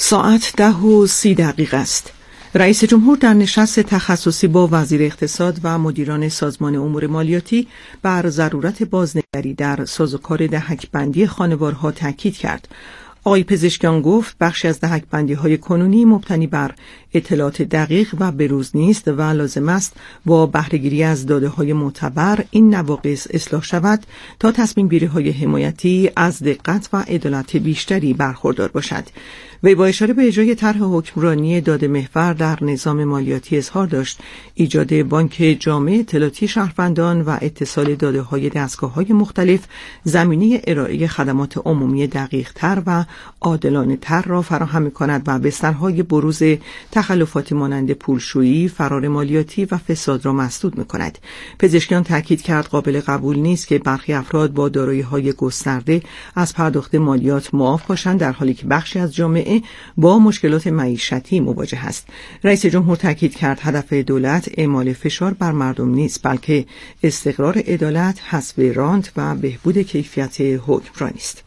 ساعت 10:30 است. رئیس جمهور در نشست تخصصی با وزیر اقتصاد و مدیران سازمان امور مالیاتی بر ضرورت بازنگری در سازوکار دهک‌بندی خانوارها تاکید کرد. آقای پزشکیان گفت بخشی از دهک‌بندی‌های کنونی مبتنی بر اطلاعات دقیق و بروز نیست و لازم است با بهره‌گیری از داده‌های معتبر این نواقص اصلاح شود تا تصمیم‌گیری‌های حمایتی از دقت و عدالت بیشتری برخوردار باشد. وی با اشاره به اجرای طرح حکمرانی داده محور در نظام مالیاتی اظهار داشت ایجاد بانک جامع اطلاعاتی شهروندان و اتصال داده‌های دستگاه‌های مختلف زمینه ارائه خدمات عمومی دقیق‌تر و عادلانه‌تر را فراهم می‌کند و بسترهای بروز تخلفاتی مانند پولشویی، فرار مالیاتی و فساد را مسدود می‌کند. پزشکیان تاکید کرد قابل قبول نیست که برخی افراد با دارایی‌های گسترده از پرداخت مالیات معاف باشند در حالی که بخشی از جامعه با مشکلات معیشتی مواجه است. رئیس جمهور تاکید کرد هدف دولت اعمال فشار بر مردم نیست بلکه استقرار عدالت، حذف رانت و بهبود کیفیت حکمرانی است.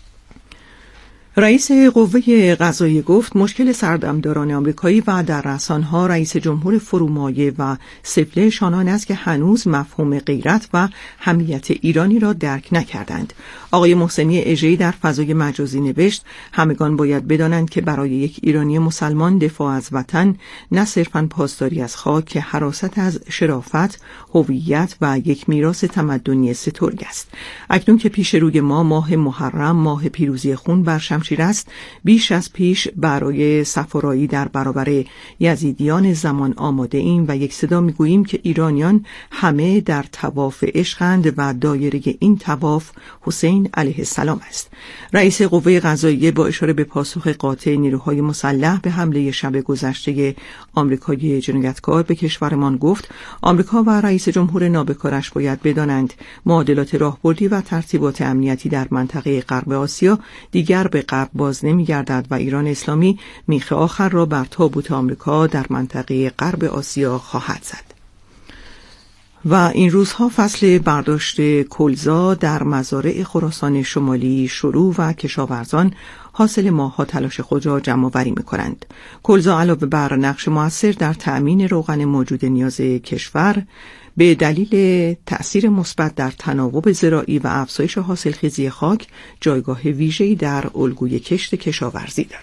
رئیس قوه قضاییه گفت مشکل سردمداران آمریکایی و در رسانه‌ها رئیس جمهور فرومایه و سفله‌شان آن است که هنوز مفهوم غیرت و حمیت ایرانی را درک نکردند. آقای محسنی اژه‌ای در فضای مجازی نوشت همگان باید بدانند که برای یک ایرانی مسلمان دفاع از وطن نه صرفاً پاسداری از خاک که حراست از شرافت، هویت و یک میراث تمدنی سترگ است. اکنون که پیش روی ما ماه محرم، ماه پیروزی خون بر شمشیر است، بیش از پیش برای صفارایی در برابر یزیدیان زمان آماده ایم و یک صدا میگوییم که ایرانیان همه در طواف عشقند و دایره این طواف حسین علیه السلام است. رئیس قوه قضاییه با اشاره به پاسخ قاطع نیروهای مسلح به حمله شب گذشته آمریکایی جنایتکار به کشورمان گفت آمریکا و رئیس جمهور نابکارش باید بدانند معادلات راهبردی و ترتیبات امنیتی در منطقه غرب آسیا دیگر به غرب باز نمی‌گردد و ایران اسلامی میخ آخر را بر تابوت آمریکا در منطقه غرب آسیا خواهد زد. و این روزها فصل برداشت کلزا در مزارع خراسان شمالی شروع و کشاورزان حاصل ماه‌ها تلاش خود را جمع‌آوری می‌کنند. کلزا علاوه بر نقش مؤثر در تأمین روغن موجود نیاز کشور به دلیل تأثیر مثبت در تناوب زراعی و افزایش حاصلخیزی خاک جایگاه ویژه‌ای در الگوی کشت کشاورزی دارد.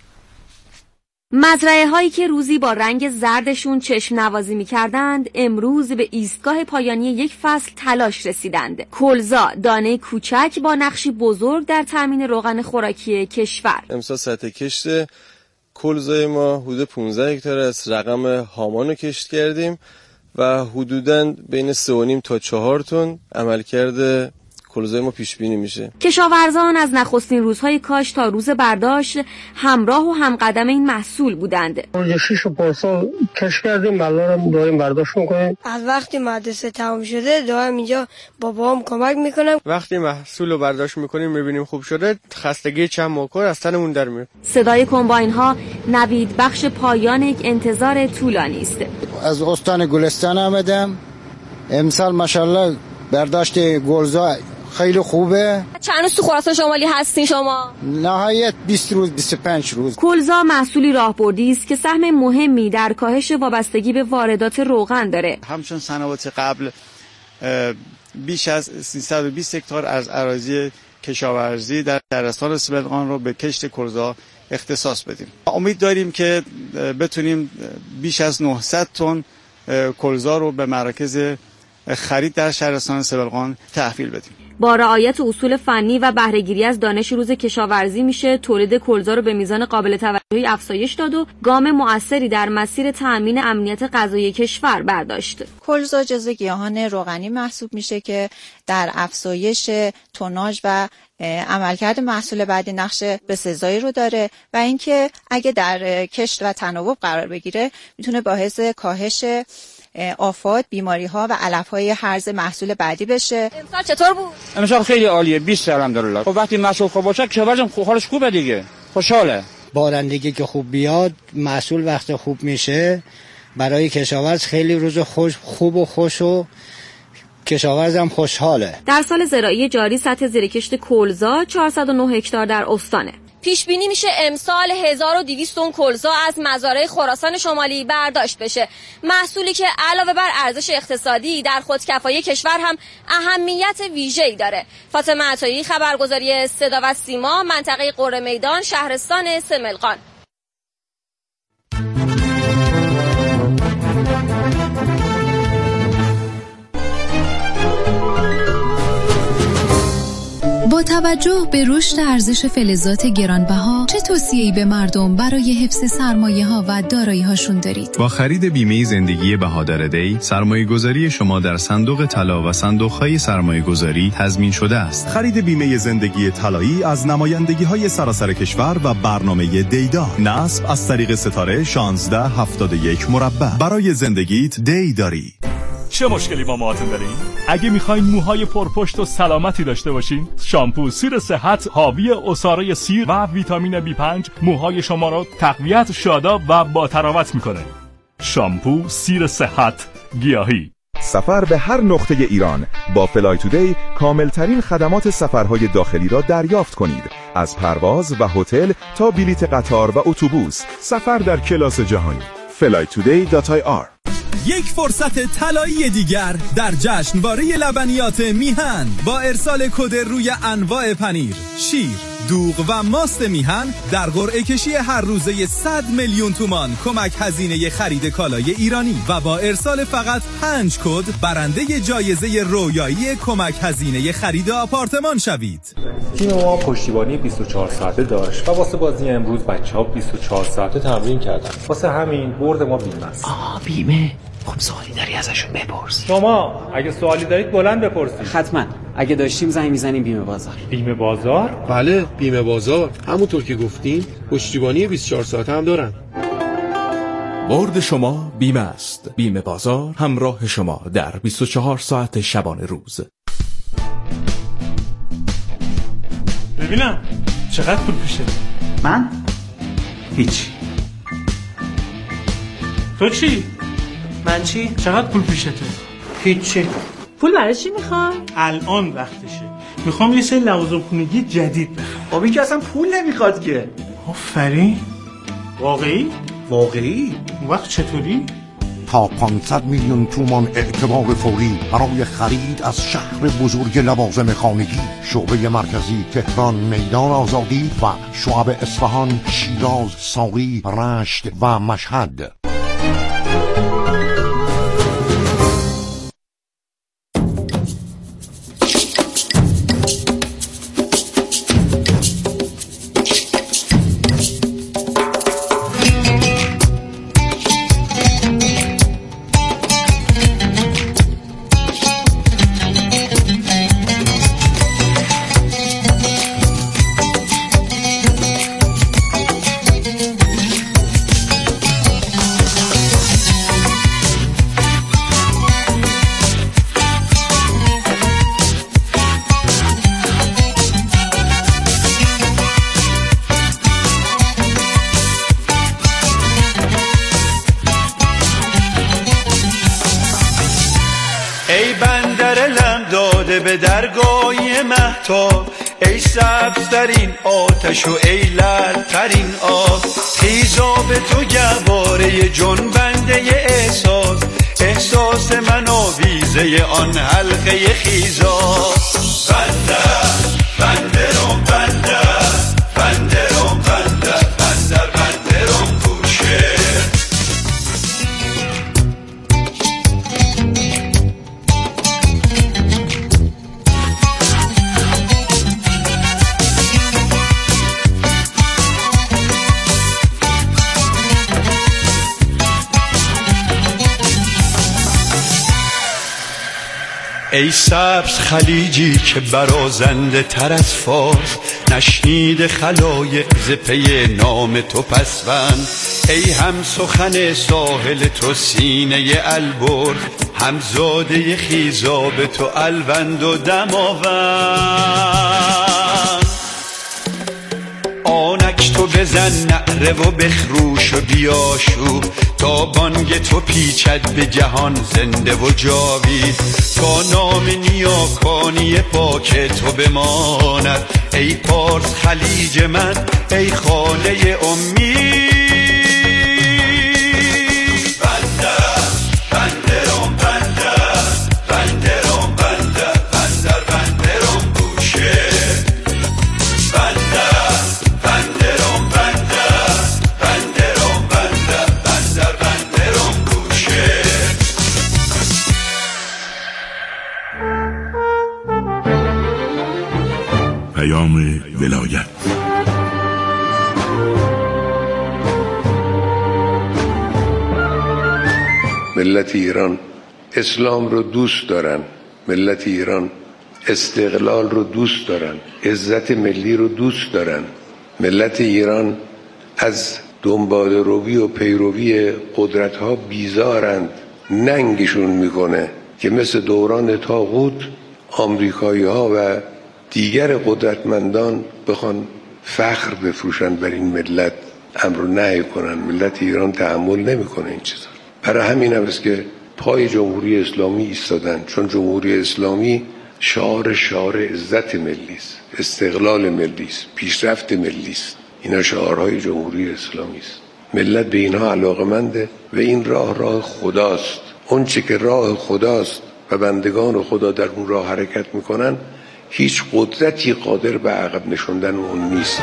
مزرعه هایی که روزی با رنگ زردشون چشم نوازی می کردند امروز به ایستگاه پایانی یک فصل تلاش رسیدند. کلزا دانه کوچک با نقشی بزرگ در تامین روغن خوراکی کشور. امسال سطح کشت کلزای ما حدود 15 هکتار از رقم هامان رو کشت کردیم و حدوداً بین 3.5 تا 4 تن عملکرد کلزای ما پیش بینی میشه. کشاورزان از نخستین روزهای کاشت تا روز برداشت همراه و همقدم این محصول بودند. 6 پارسال کشت کردیم، الان داریم برداشت میکنیم. از وقتی مدرسه تمام شده دارم اینجا بابام کمک میکنم. وقتی محصول رو برداشت میکنیم میبینیم خوب شده، خستگی چند ماه از تنمون در میاد. صدای کمباین ها نوید بخش پایان یک انتظار طولانی است. از استان گلستان آمدم. امسال ماشاءالله برداشت گلزا خیلی خوبه. چند روز تو خراسان شمالی هستین شما؟ نهایت 20 روز 25 روز. کلزا محصولی راهبردی است که سهم مهمی در کاهش وابستگی به واردات روغن داره. همچون سنوات قبل بیش از 320 هکتار از اراضی کشاورزی در شهرستان سبلقان رو به کشت کلزا اختصاص بدیم. امید داریم که بتونیم بیش از 900 تن کلزا رو به مراکز خرید در شهرستان سبلقان تحویل بدیم. با رعایت اصول فنی و بهره‌گیری از دانش روز کشاورزی میشه تولید کلزا رو به میزان قابل توجهی افزایش داد و گام مؤثری در مسیر تأمین امنیت غذایی کشور برداشت. کلزا جزو گیاهان روغنی محسوب میشه که در افزایش توناژ و عملکرد محصول بعدی نقش بسزایی رو داره و اینکه اگه در کشت و تناوب قرار بگیره میتونه باعث کاهش آفات، بیماری‌ها و علف‌های هرز محصول بعدی بشه. امسال چطور بود؟ امسال خیلی عالیه، 20 الحمدلله. خب وقتی محصول خوب باشه کشاورزم حالش خوبه دیگه. خوشحاله. بارندگی که خوب بیاد، محصول وقت خوب میشه، برای کشاورز خیلی روز خوب و خوش و کشاورزم خوشحاله. در سال زراعی جاری سطح زیرکشت کلزا 409 هکتار در استانه. پیش بینی میشه امسال 1200 تن کلزا از مزارع خراسان شمالی برداشت بشه، محصولی که علاوه بر ارزش اقتصادی در خودکفایی کشور هم اهمیت ویژه‌ای داره. فاطمه عطایی، خبرگزاری صدا و سیما، منطقه قره میدان، شهرستان سملقان. با توجه به رشد ارزش فلزات گرانبها، چه توصیه‌ای به مردم برای حفظ سرمایه‌ها و دارایی‌هاشون دارید؟ با خرید بیمه زندگی بهادر دی، سرمایه‌گذاری شما در صندوق طلا و صندوق‌های سرمایه‌گذاری تضمین شده است. خرید بیمه زندگی طلایی از نمایندگی‌های سراسر کشور و برنامه دیدا. نصب از طریق ستاره 1671 مربع. برای زندگیت دی داری. چه مشکلی با موهاتون دارین؟ اگه میخواین موهای پرپشت و سلامتی داشته باشین، شامپو سیر صحت حاوی عصاره سیر و ویتامین B5 موهای شما رو تقویت، شاداب و با تراوت میکنه. شامپو سیر صحت گیاهی. سفر به هر نقطه ایران با فلای تودی کاملترین خدمات سفرهای داخلی را دریافت کنید. از پرواز و هتل تا بلیت قطار و اتوبوس، سفر در کلاس جهانی. flytoday.ir. یک فرصت طلایی دیگر در جشنواره لبنیات میهن با ارسال کد روی انواع پنیر، شیر، دوغ و ماست میهن در قرعه کشی هر روزه 100 میلیون تومان کمک هزینه خرید کالای ایرانی و با ارسال فقط 5 کد برنده جایزه رویایی کمک هزینه خرید آپارتمان شوید. تیم ما پشتیبانی 24 ساعته داشت و واسه بازی امروز بچه‌ها 24 ساعته تمرین کردن. واسه همین برد ما بیمه است. بیمه؟ خب سوالی داری ازشون بپرس. شما اگه سوالی دارید بلند بپرسید. حتما. اگه داشتیم زنگ میزنیم بیمه بازار. بیمه بازار؟ بله، بیمه بازار. همونطور که گفتین پشتیبانی 24 ساعته هم دارن. برد شما بیمه است. بیمه بازار همراه شما در 24 ساعت شبانه روز. ببینم چقدر پول پیشه؟ من؟ هیچ. تو چی؟ من چی؟ چقدر پول پیشته؟ هیچی. پول برای چی میخوای؟ الان وقتشه. میخوام یه سری لوازم خونگی جدید بخرم. آبی که اصلا پول نمیخواد که. آفرین. واقعی؟ واقعی؟ وقت چطوری؟ تا 500 میلیون تومان اعتبار فوری برای خرید از شهر بزرگ لوازم خانگی. شعبه مرکزی تهران، میدان آزادی و شعب اصفهان، شیراز، ساقی، رشت و مشهد. به درگاه مهتاب، ای سبزترین آتش و ای لعلترین آب، خیزا به تو گواره جنبنده احساس، احساس من آویزه آن حلقه خیزا. بنده بنده روم بنده بنده روم بنده بندر بنده روم گوشه. ای سبز خلیجی که برازنده تر از فاز، نشنید خلایق ز پی نام تو پسوند. ای هم سخن ساحل تو سینه البرز، هم زاده خیزاب تو الوند و دماوند. آنک تو بزن نعره بهره و بخروش و بیاشوب تا بانگ تو پیچد به جهان زنده و جاوید تا نام نیاکانی پاک تو بماند ای پارس خلیج من ای خانه امید ولایت. ملت ایران اسلام رو دوست دارن، ملت ایران استقلال رو دوست دارن، عزت ملی رو دوست دارن. ملت ایران از دنبال روی و پیروی قدرت ها بیزارند. ننگشون میکنه که مثل دوران طاغوت آمریکایی ها و دیگر قدرتمندان بخوان فخر بفروشن بر این ملت، امر و نهی کنن. ملت ایران تحمل نمیکنه این چیزا. برای همین هم است که پای جمهوری اسلامی ایستادن، چون جمهوری اسلامی شعار عزت ملی است، استقلال ملی است، پیشرفت ملی است. اینا شعارهای جمهوری اسلامی است. ملت به اینها علاقه‌منده و این راه خداست. اون چه که راه خداست و بندگان خدا در اون راه حرکت میکنن، هیچ قدرتی قادر به عقب نشوندن اون نیست.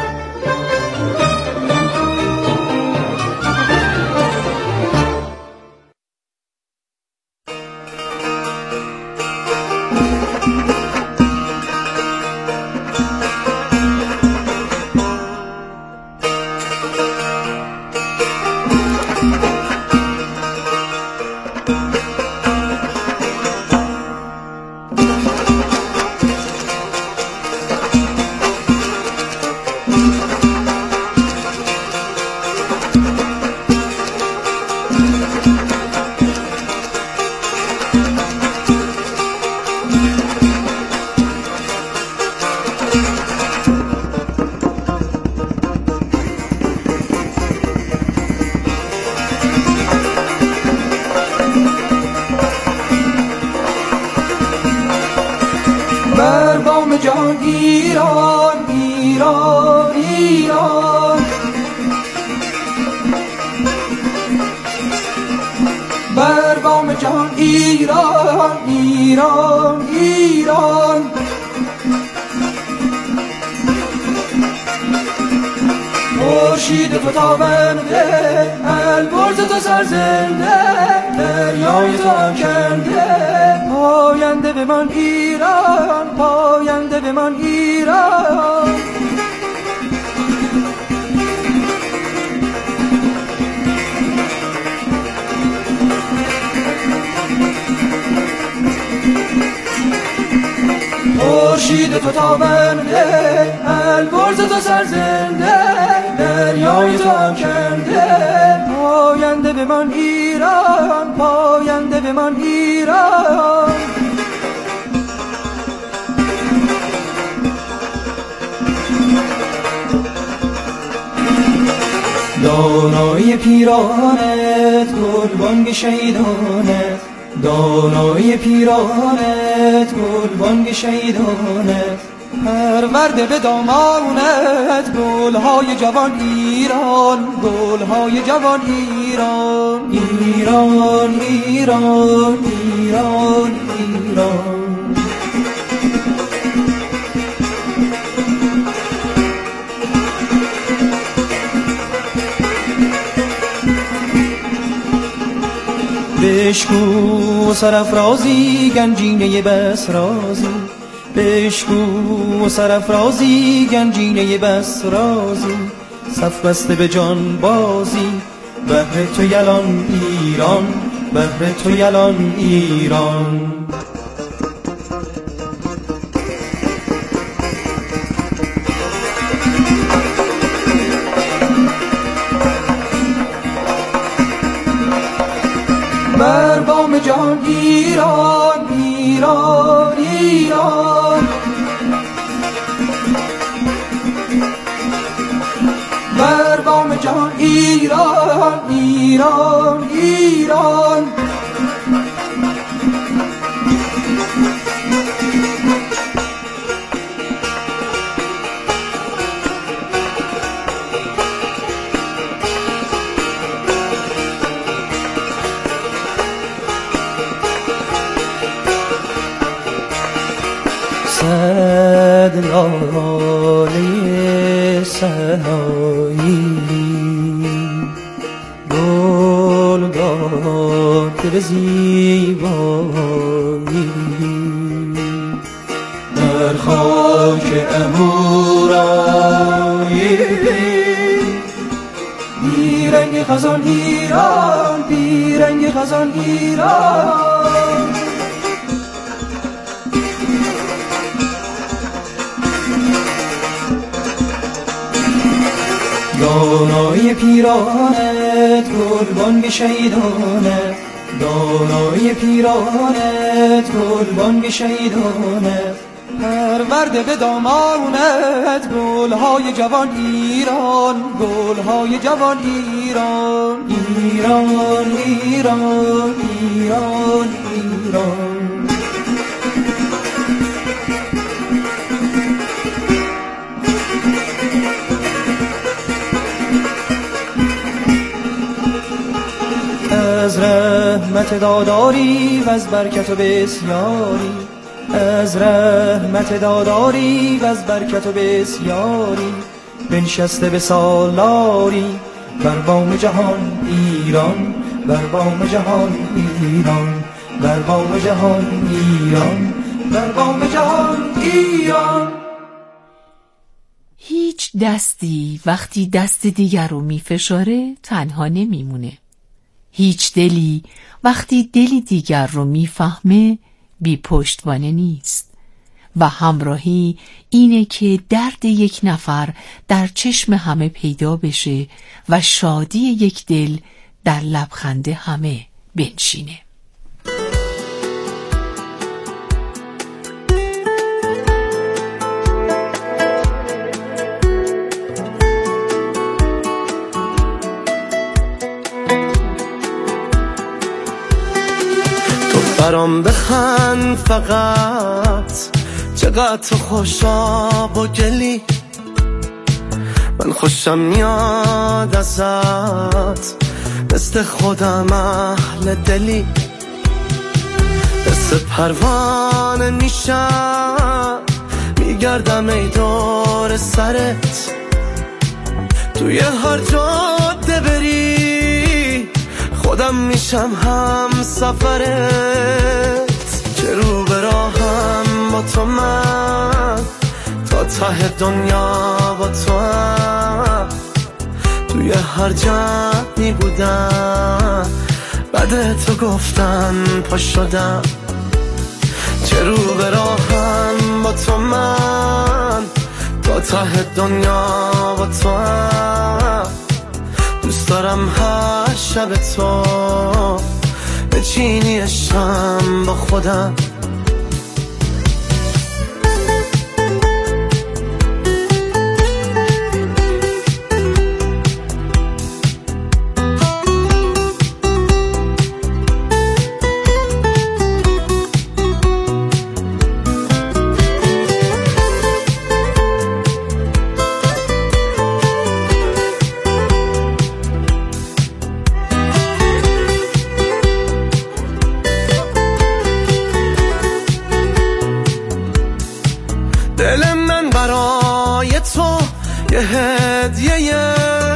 دانای پیرانت گلبانگ شیدانت، دانای پیرانت گلبانگ شیدانت، پرورده به دامانت گلهای جوان ایران، گلهای جوان ایران، ایران ایران ایران ایران. بشکو سرافرازی گنجینه بسرازی، بشکو سرافرازی گنجینه بسرازی، صف بسته به جان بازی، بهر تو یلان ایران، بهر تو یلان ایران. بر بام جهان ایران ایران ایران، بر بام جهان ایران ایران. صد لاله سنایی گل داد به زیبایی در خاک امورایی بیرنگ خزان ایران بیرنگ خزان ایران. دانای پیرانت گلبانگ شهیدانت دانای پیرانت گلبانگ شهیدانت پرورده به دامانت گلهای جوان ایران گلهای جوان ایران ایران ایران ایران ایران. از رحمت داداری و از برکت و بسیاری از رحمت داداری و از برکت و بسیاری بنشسته به سالاری بر بام جهان ایران بر بام جهان ایران بر بام جهان ایران بر بام جهان ایران. هیچ دستی وقتی دست دیگر رو میفشاره تنها نمیمونه. هیچ دلی وقتی دلی دیگر رو میفهمه بی پشتوانه نیست. و همراهی اینه که درد یک نفر در چشم همه پیدا بشه و شادی یک دل در لبخند همه بنشینه. برام بخند فقط چقدر تو خوشاب و گلی من خوشم میاد ازت مثل خودم اهل دلی مثل پروانه میشم میگردم ای دور سرت توی هر جاده بری خودم میشم هم سفرت که رو به راهم با تو من تا ته دنیا با تو هم توی هر جمعی بودم بعد تو گفتن پا شدم که رو به راهم با تو من تا ته دنیا با تو هم دوست دارم هر شب تو بچینی شم با خودم دل من برای تو یه هدیه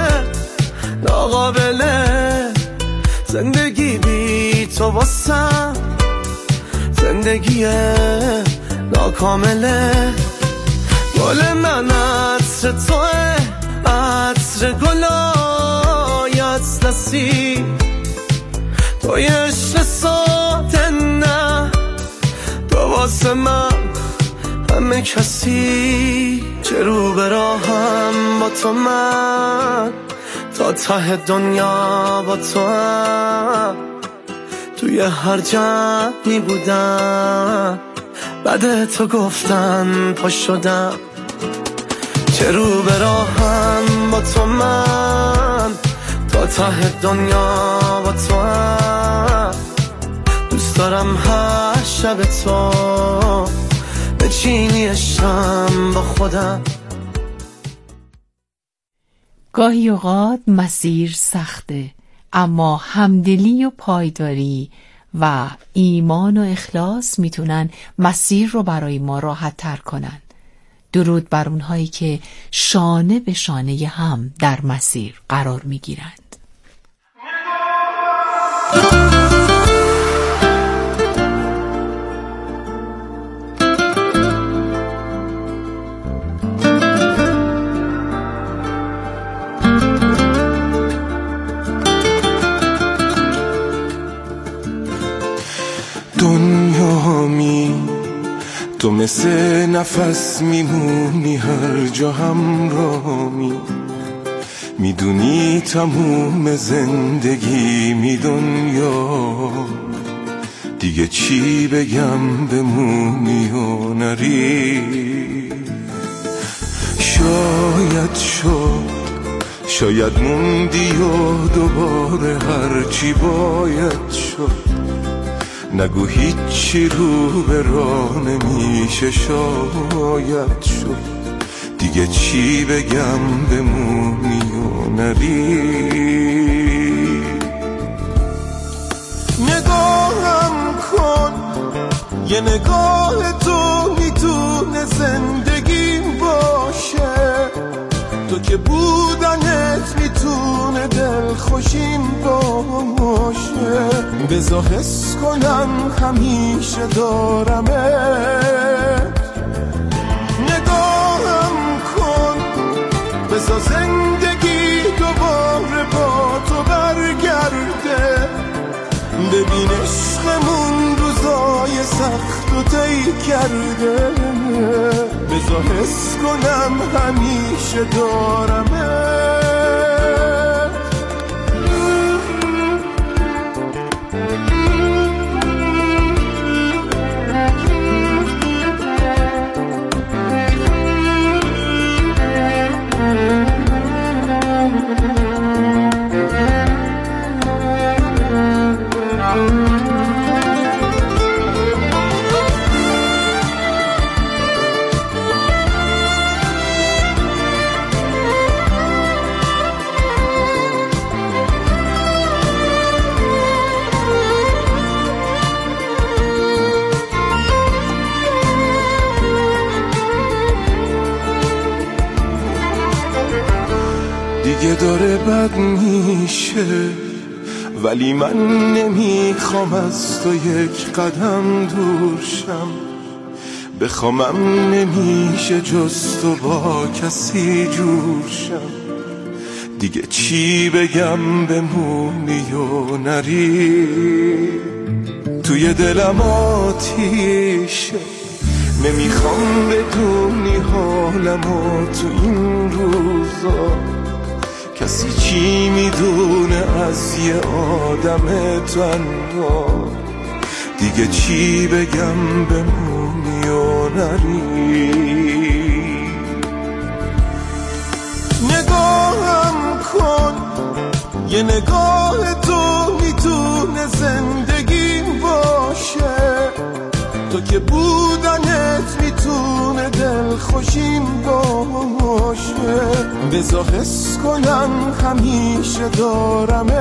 ناقابله زندگی بی تو واسم زندگی ناکامله گل من عطر توه عطر گلای اطلسی توی عشق ساده نه تو واسه من همه کسی چه رو به راهم با تو من تا ته دنیا با تو هم توی هر جمعی بودم بعد تو گفتن پا شدم چه رو به راهم با تو من تا تا ته دنیا با تو هم، دوست دارم هر شب تو بچینی عشقم با خودم. گاهی اوقات مسیر سخته، اما همدلی و پایداری و ایمان و اخلاص میتونن مسیر رو برای ما راحت تر کنن. درود بر اونهایی که شانه به شانه هم در مسیر قرار میگیرند. تو مثل نفس میمونی هر جا همراهی، میدونی تموم زندگی می دنیا، دیگه چی بگم بمونی و نری. شاید موندی و دوباره هرچی باید شد، نگو هیچی رو به راه نمیشه شاید شد، دیگه چی بگم بمونی و نری. نگاهم کن یه نگاه تو میتونه زندگیم باشه، تو که بودنت میتونه دلخوشیم باشه. بذار حس کنم همیشه دارمت، نگاهم کن بذار زندگی دوباره با تو برگرده. ببین عشقمون روزای سخت و طی کرده، بذار حس کنم همیشه دارمت. دیگه داره بد میشه، ولی من نمیخوام از تو یک قدم دور شم. بخوامم نمیشه جز تو با کسی جور شم، دیگه چی بگم بمونی و نری. توی دلم آتیشه، نمیخوام بدونی حالمو تو این روزا. کسی چی میدونه از یه آدم تنها، دیگه چی بگم بمونی و نری. نگاهم کن یه نگاه تو میتونه زندگیم باشه، تو که بودنت میتونه دلخوشیم باشه. بذار حس کنم همیشه دارمت،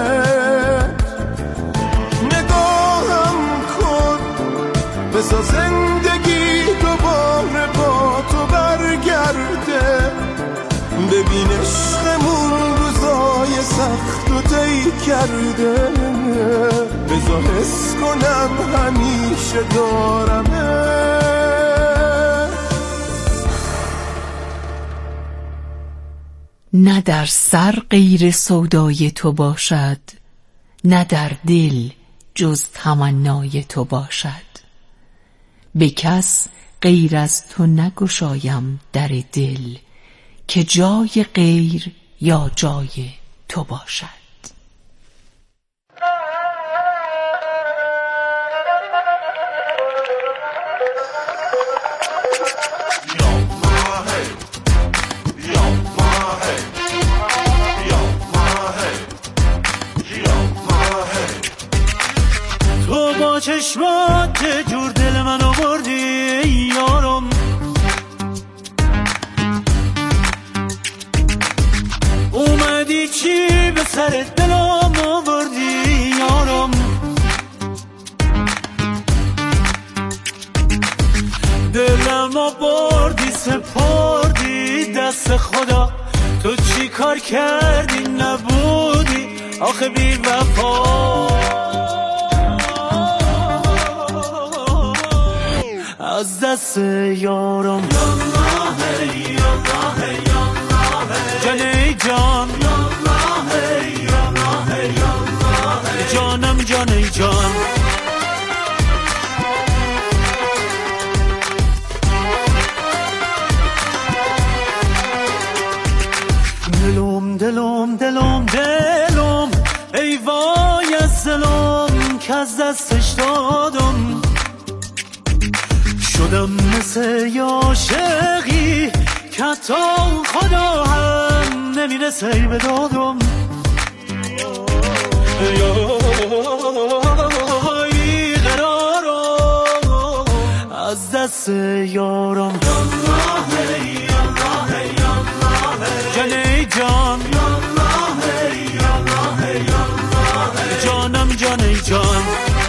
نگاهم کن بذار زندگی دوباره با تو برگرده. ببین عشقمون روزای سخت و طی کرده، بذار حس کنم همیشه دارمت. نه در سر غیر سودای تو باشد، نه در دل جز تمنای تو باشد. به کس غیر از تو نگشایم در دل، که جای غیر یا جای تو باشد. چشمات چه جور دل منو بردی یارم، اومدی چی به سر دلم آوردی یارم، دلمو بردی سپردی دست خدا، تو چی کار کردی نبودی آخه بی وفا، از دست یارم جانی جان جانم جانی جان، دلم دلم دلم دلم ای وای از دلم که از دستش دادم، شدم مثل عاشقی که تا خدا هم نمیرسه به دادم، بی قرارم از دست یارم جانی جان جانم جانی جان،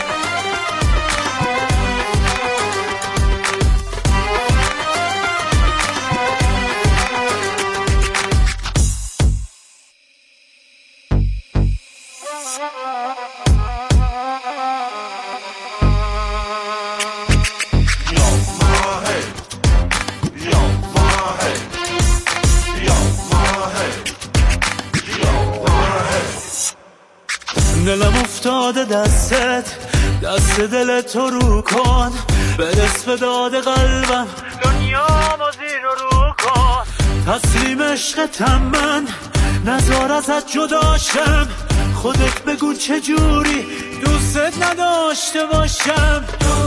دلم افتاده دستت دست دل تو رو کن، به دست داده قلبم دنیا ما زیر رو کن، تسلیم عشقتم من نزار ازت جداشم، خودت بگو چجوری دوستت نداشته باشم،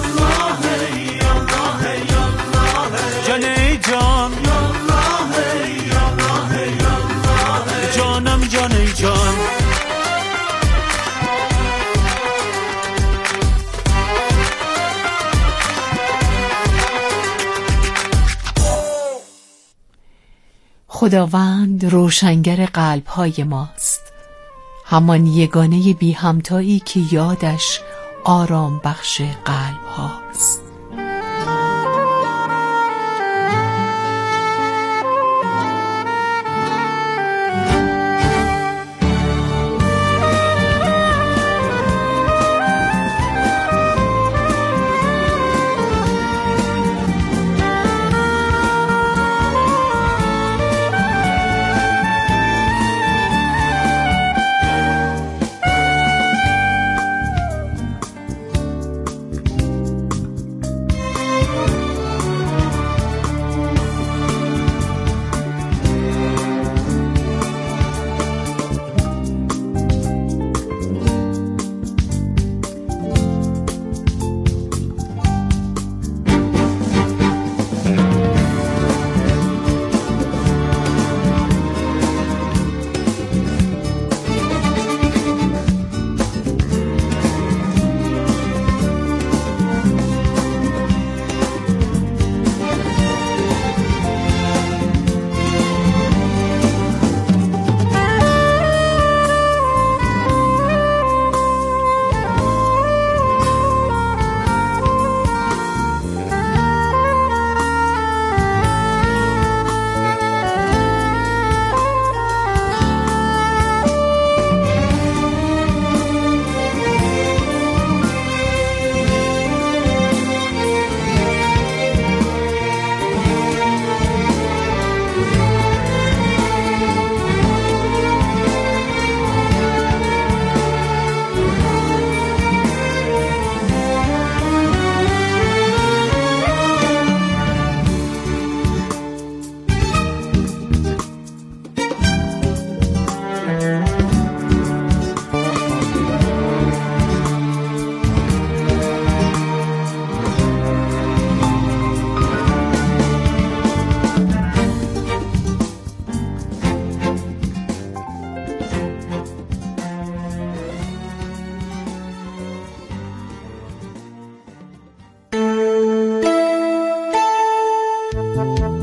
جانی جان جانم جانی جان، خداوند روشنگر قلب‌های ماست، همان یگانه بی همتایی که یادش آرام بخش قلب هاست.